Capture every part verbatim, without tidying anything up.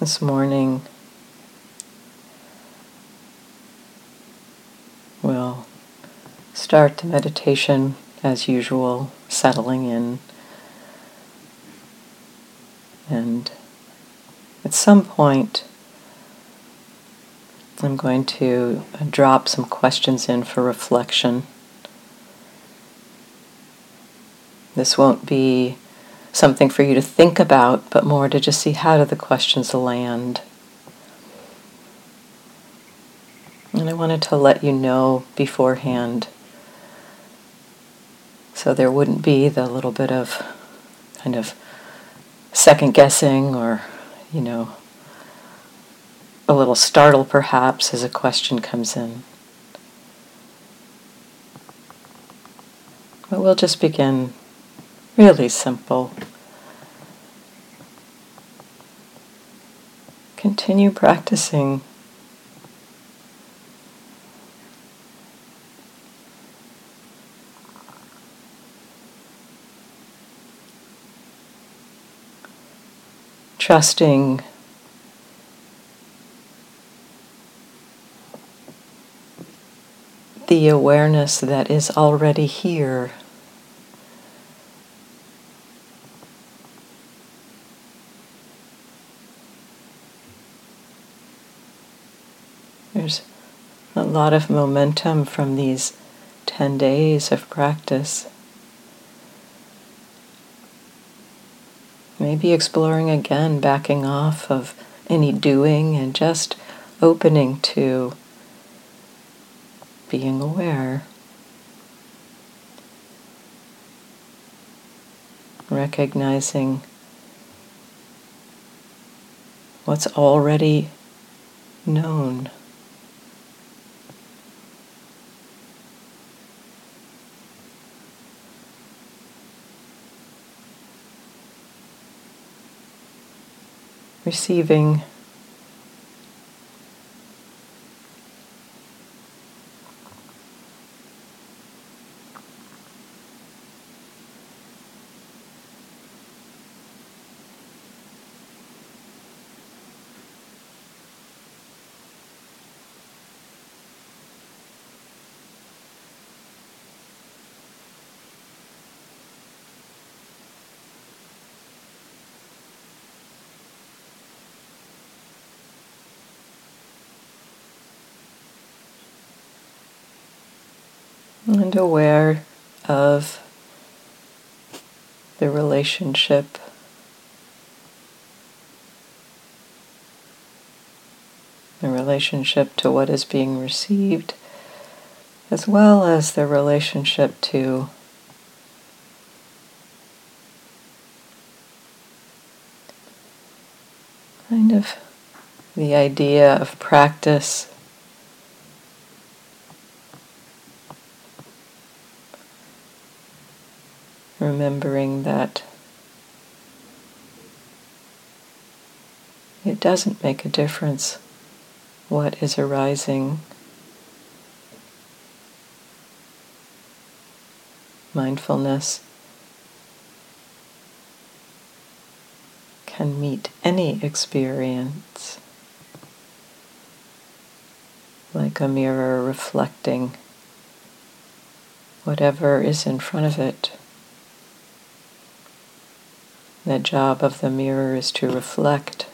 This morning we'll start the meditation as usual, settling in, and at some point I'm going to drop some questions in for reflection. This won't be something for you to think about, but more to just see how do the questions land. And I wanted to let you know beforehand, so there wouldn't be the little bit of kind of second guessing or, you know, a little startle perhaps as a question comes in. But we'll just begin really simple. Continue practicing. Trusting the awareness that is already here. There's a lot of momentum from these ten days of practice. Maybe exploring again, backing off of any doing and just opening to being aware. Recognizing what's already known. Receiving and aware of the relationship the relationship to what is being received, as well as the relationship to kind of the idea of practice remembering that it doesn't make a difference what is arising. Mindfulness can meet any experience, like a mirror reflecting whatever is in front of it. The job of the mirror is to reflect.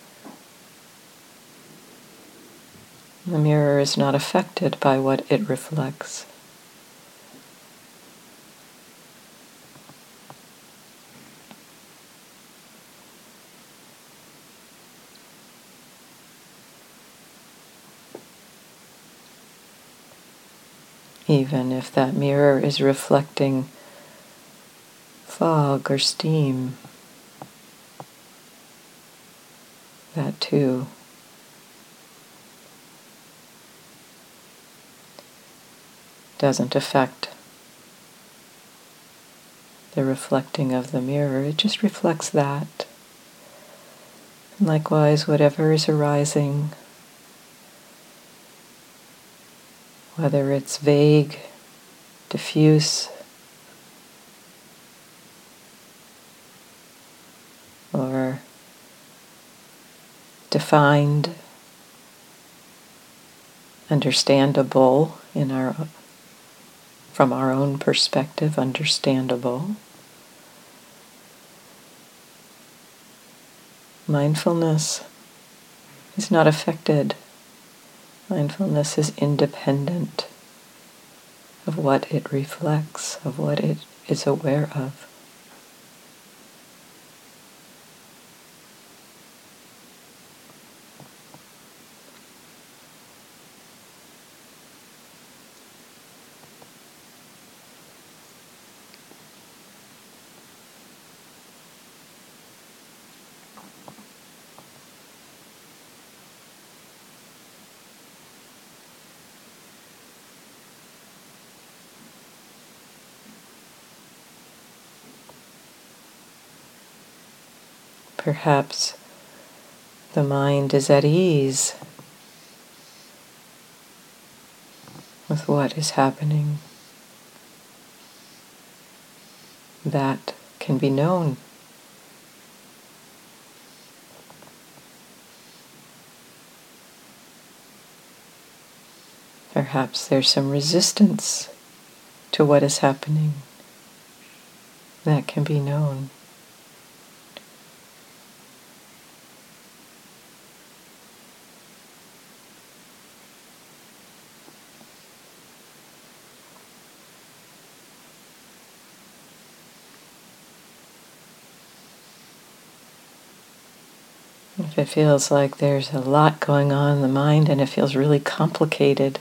The mirror is not affected by what it reflects. Even if that mirror is reflecting fog or steam, that too doesn't affect the reflecting of the mirror. It just reflects that. And likewise, whatever is arising, whether it's vague, diffuse, or defined, understandable in our from our own perspective, understandable. Mindfulness is not affected. Mindfulness is independent of what it reflects, of what it is aware of. Perhaps the mind is at ease with what is happening. That can be known. Perhaps there's some resistance to what is happening. That can be known. If it feels like there's a lot going on in the mind and it feels really complicated,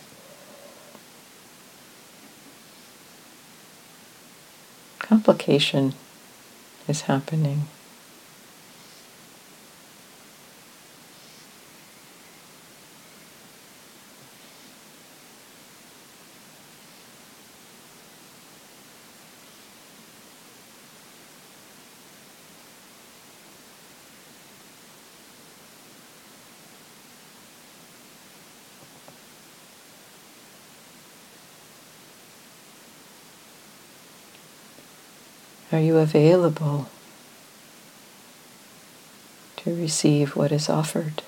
complication is happening. Are you available to receive what is offered?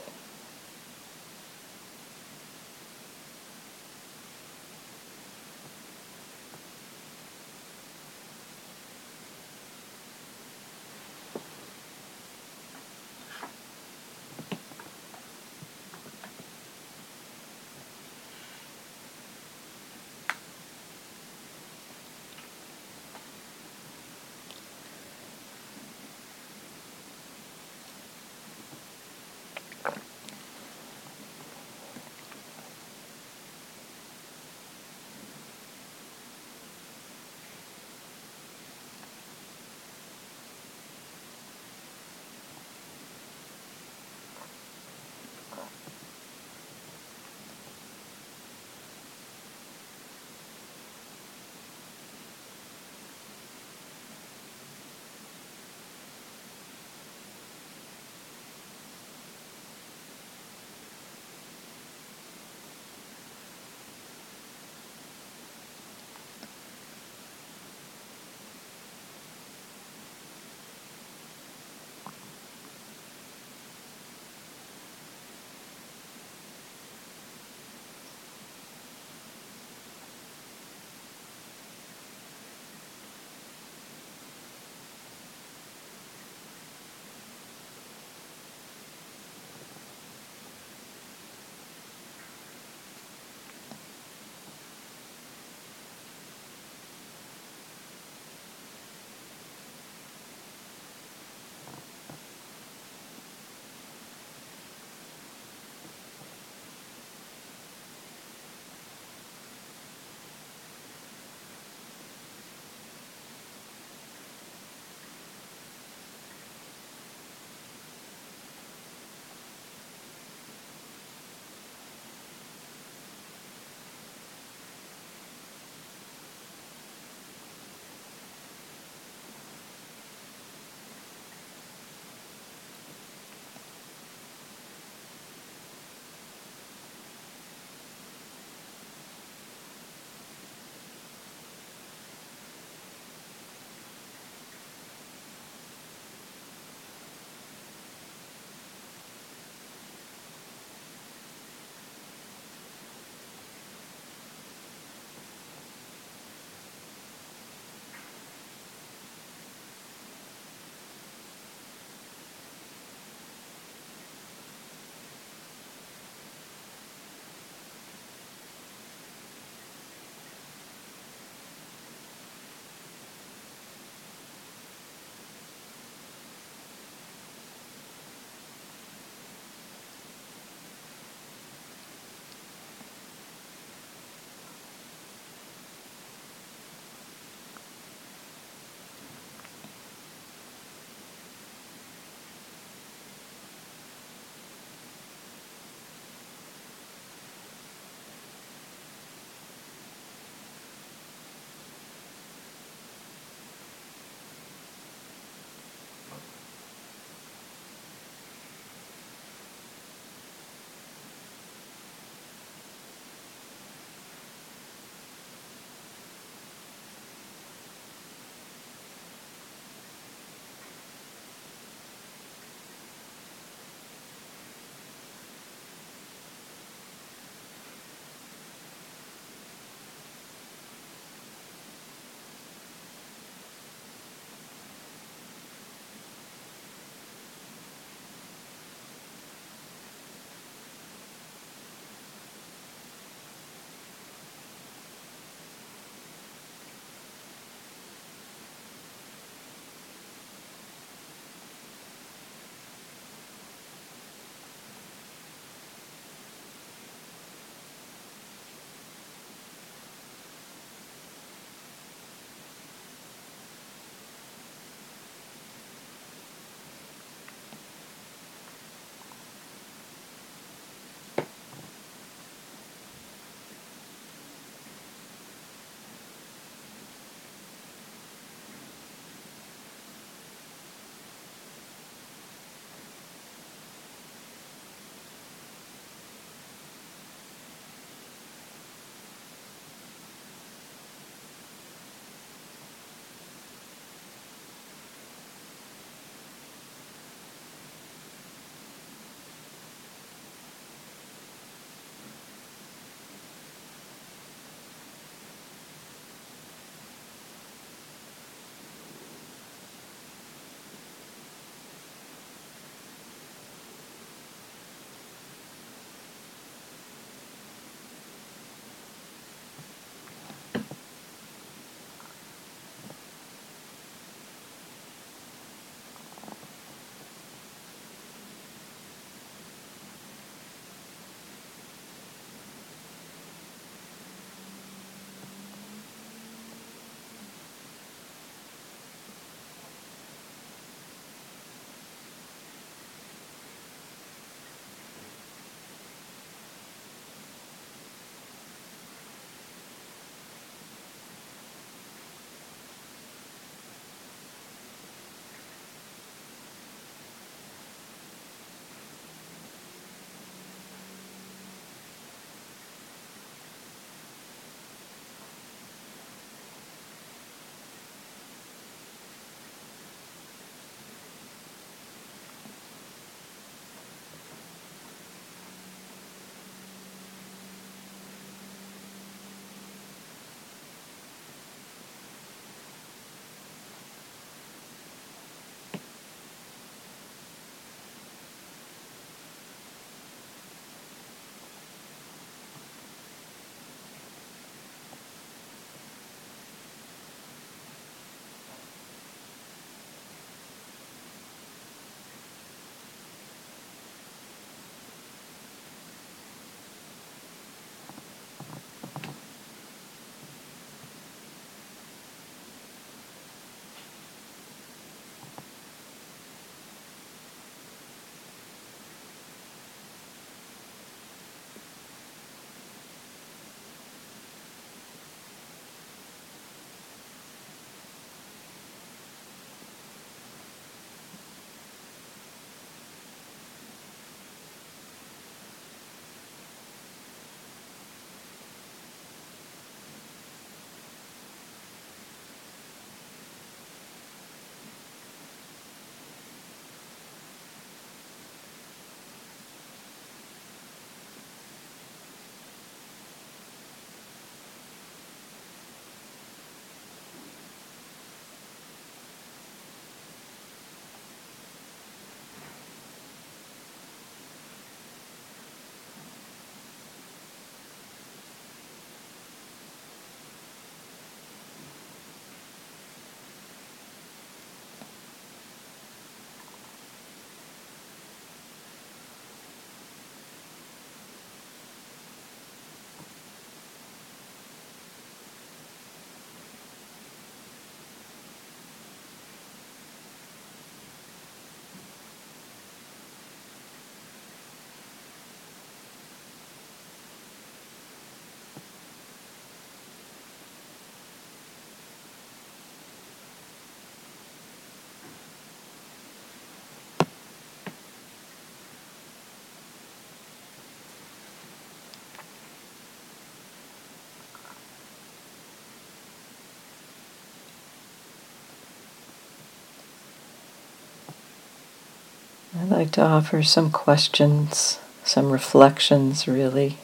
like to offer some questions, some reflections really,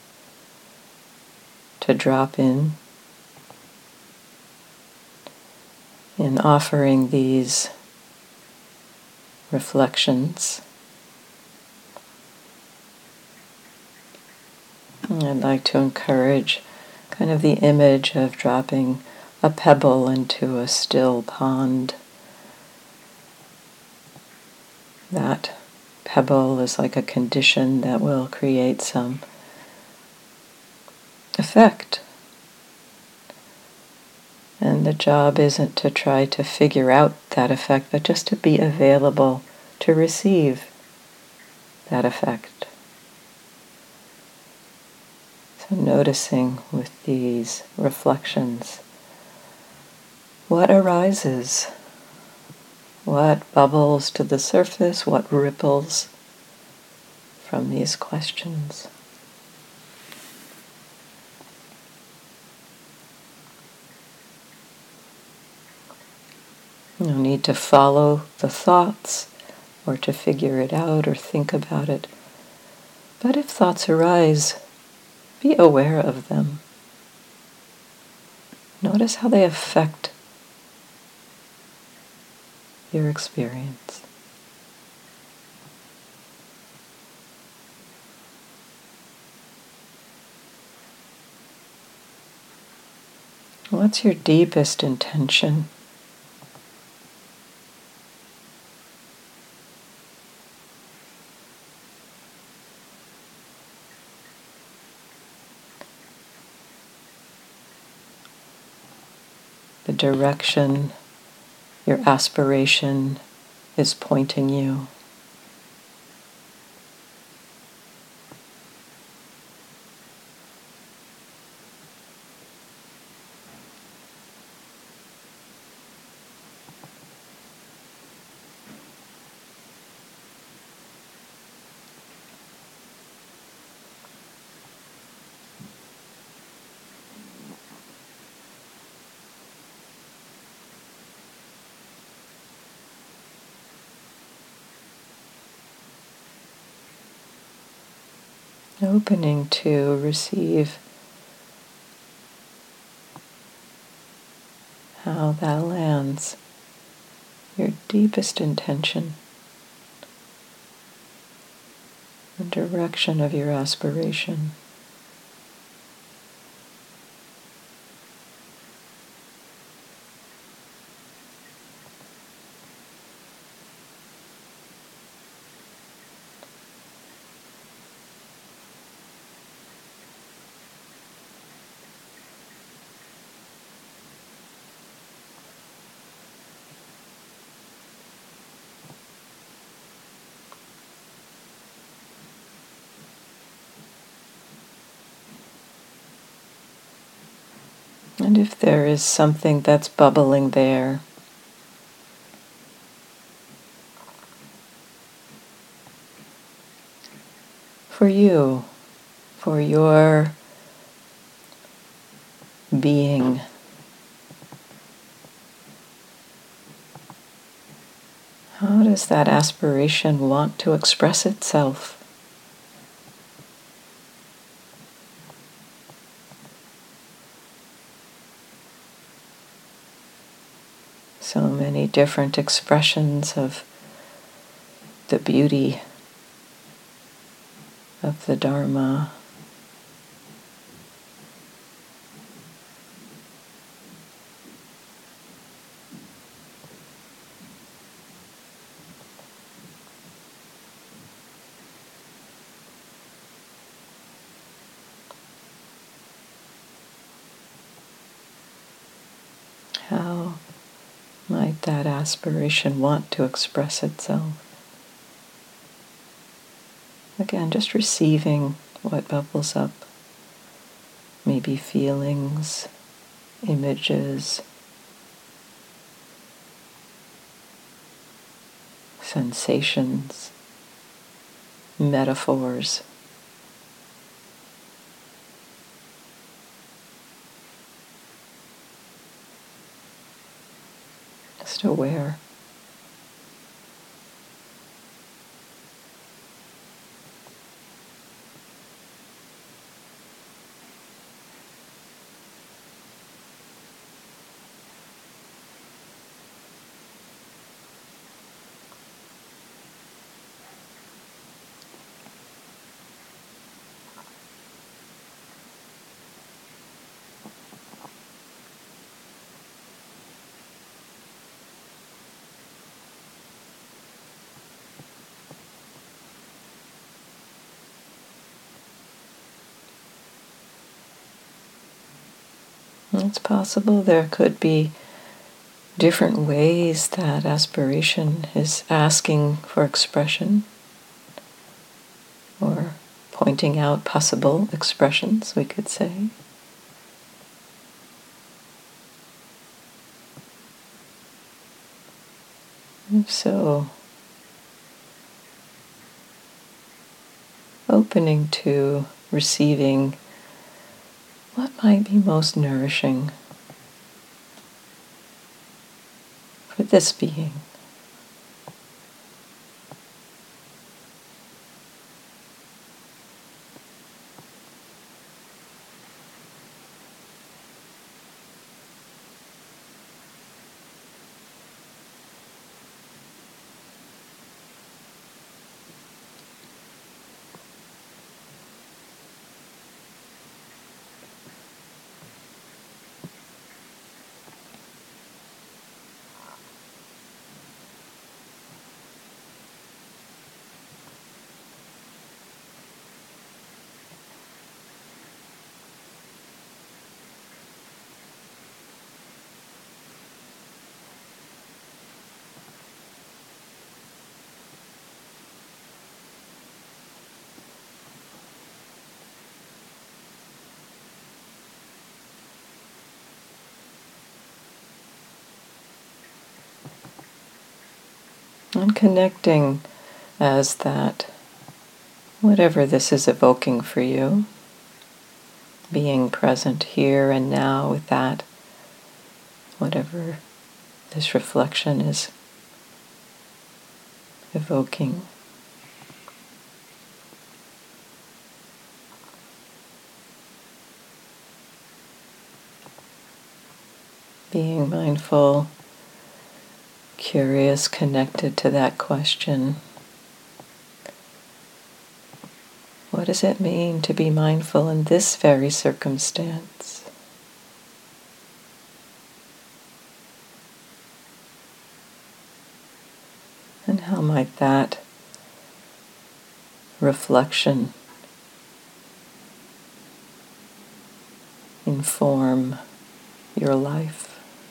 to drop in in offering these reflections. I'd like to encourage kind of the image of dropping a pebble into a still pond. That pebble is like a condition that will create some effect. And the job isn't to try to figure out that effect, but just to be available to receive that effect. So noticing with these reflections what arises, what bubbles to the surface, what ripples from these questions. No need to follow the thoughts or to figure it out or think about it. But if thoughts arise, be aware of them. Notice how they affect your experience. What's your deepest intention? The direction your aspiration is pointing you. Opening to receive how that lands, your deepest intention, the direction of your aspiration. And if there is something that's bubbling there, for you, for your being, how does that aspiration want to express itself? So many different expressions of the beauty of the Dharma. How might that aspiration want to express itself? Again, just receiving what bubbles up. Maybe feelings, images, sensations, metaphors. Just aware. It's possible there could be different ways that aspiration is asking for expression or pointing out possible expressions, we could say. So, opening to receiving what might be most nourishing for this being. And connecting as that, whatever this is evoking for you, being present here and now with that, whatever this reflection is evoking. Being mindful, curious, connected to that question. What does it mean to be mindful in this very circumstance? And how might that reflection inform your life?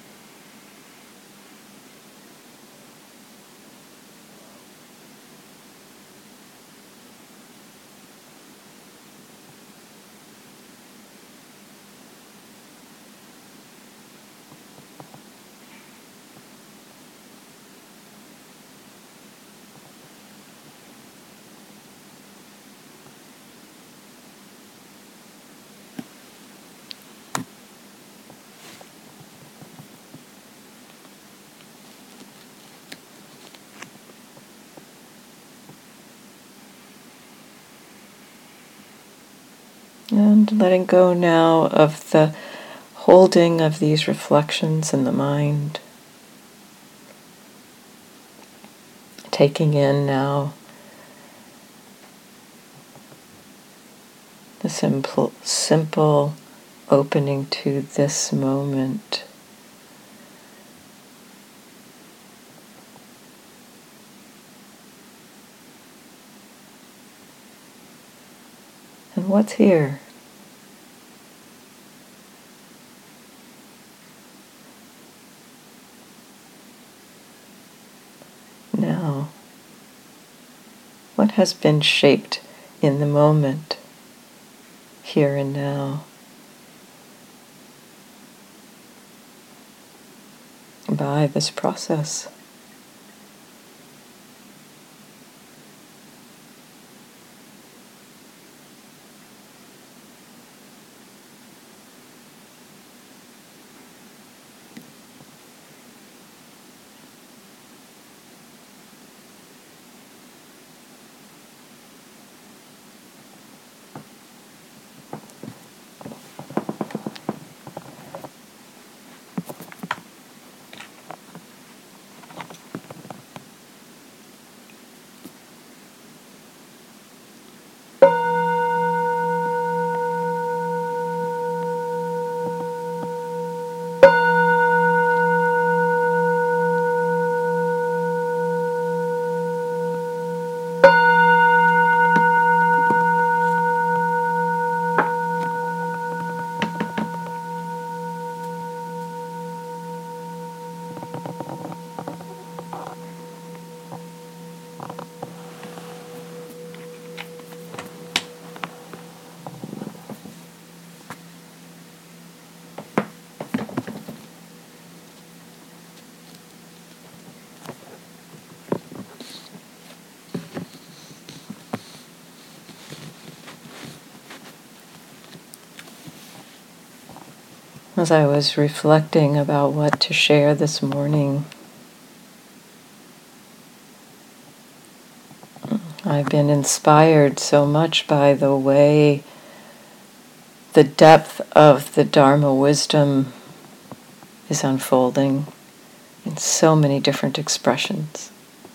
And letting go now of the holding of these reflections in the mind. Taking in now the simple, simple opening to this moment. And what's here? Now, what has been shaped in the moment, here and now, by this process? As I was reflecting about what to share this morning, I've been inspired so much by the way the depth of the Dharma wisdom is unfolding in so many different expressions.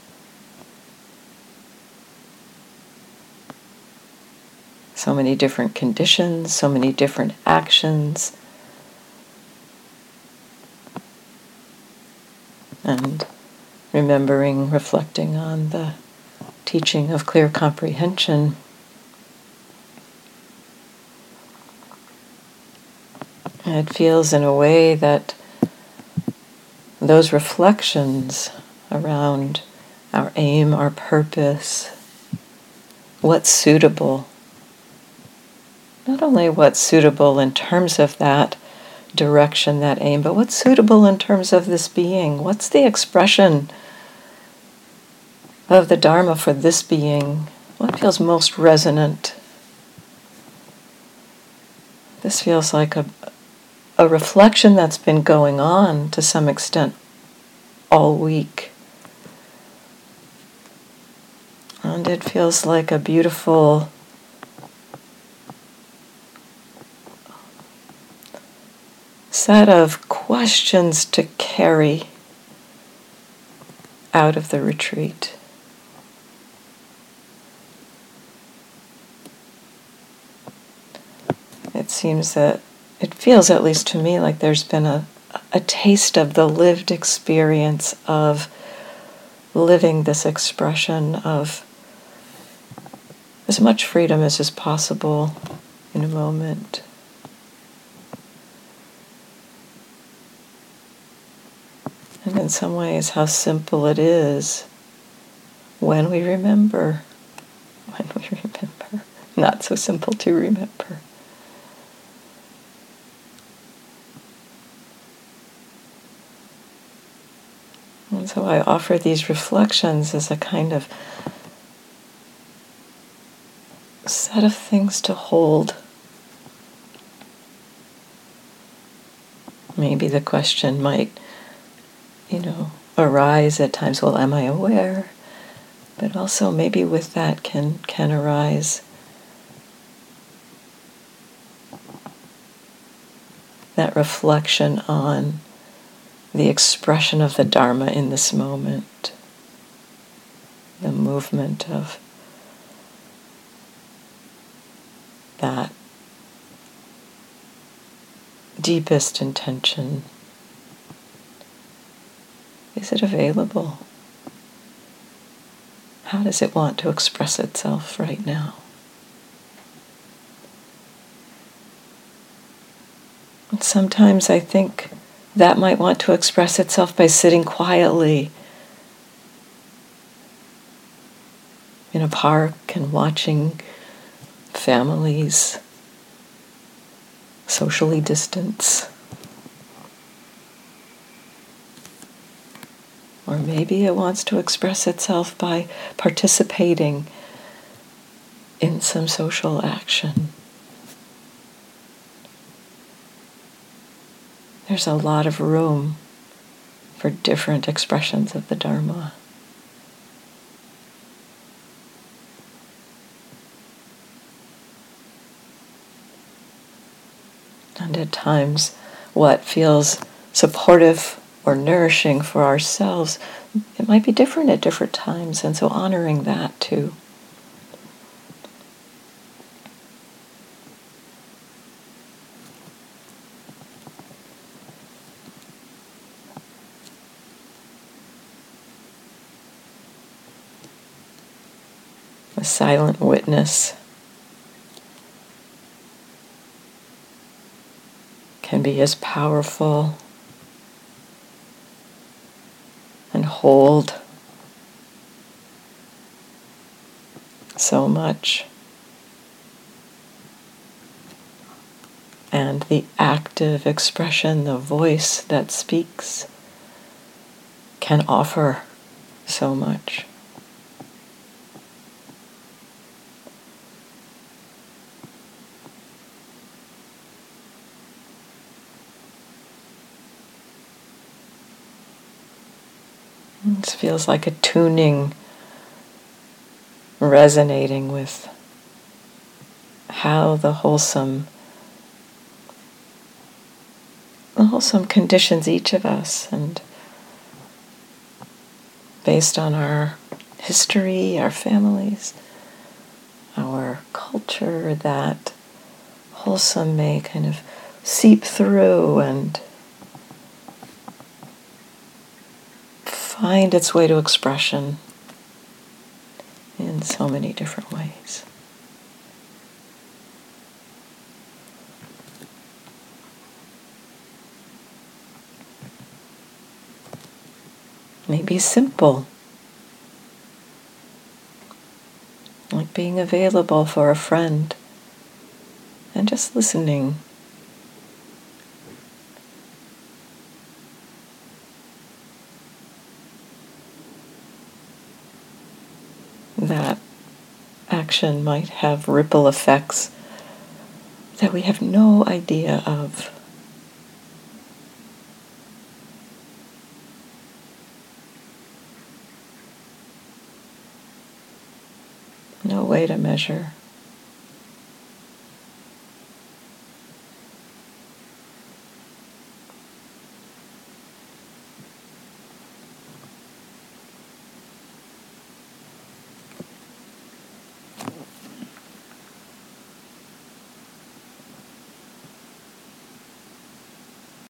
So many different conditions, so many different actions. And remembering, reflecting on the teaching of clear comprehension, it feels in a way that those reflections around our aim, our purpose, what's suitable, not only what's suitable in terms of that direction, that aim, but what's suitable in terms of this being. What's the expression of the Dharma for this being? What feels most resonant? This feels like a, a reflection that's been going on to some extent all week. And it feels like a beautiful set of questions to carry out of the retreat. It seems that, it feels at least to me like there's been a, a taste of the lived experience of living this expression of as much freedom as is possible in a moment. And in some ways, how simple it is when we remember, when we remember, not so simple to remember. And so I offer these reflections as a kind of set of things to hold. Maybe the question might, you know, arise at times, well, am I aware? But also maybe with that can, can arise that reflection on the expression of the Dharma in this moment, the movement of that deepest intention. Is it available? How does it want to express itself right now? And sometimes I think that might want to express itself by sitting quietly in a park and watching families socially distance. Or maybe it wants to express itself by participating in some social action. There's a lot of room for different expressions of the Dharma. And at times, what feels supportive or nourishing for ourselves, it might be different at different times, and so honoring that too. A silent witness can be as powerful and hold so much. And the active expression, the voice that speaks, can offer so much. It feels like a tuning, resonating with how the wholesome, the wholesome conditions each of us, and based on our history, our families, our culture, that wholesome may kind of seep through and find its way to expression in so many different ways. Maybe simple, like being available for a friend and just listening. That action might have ripple effects that we have no idea of. No way to measure.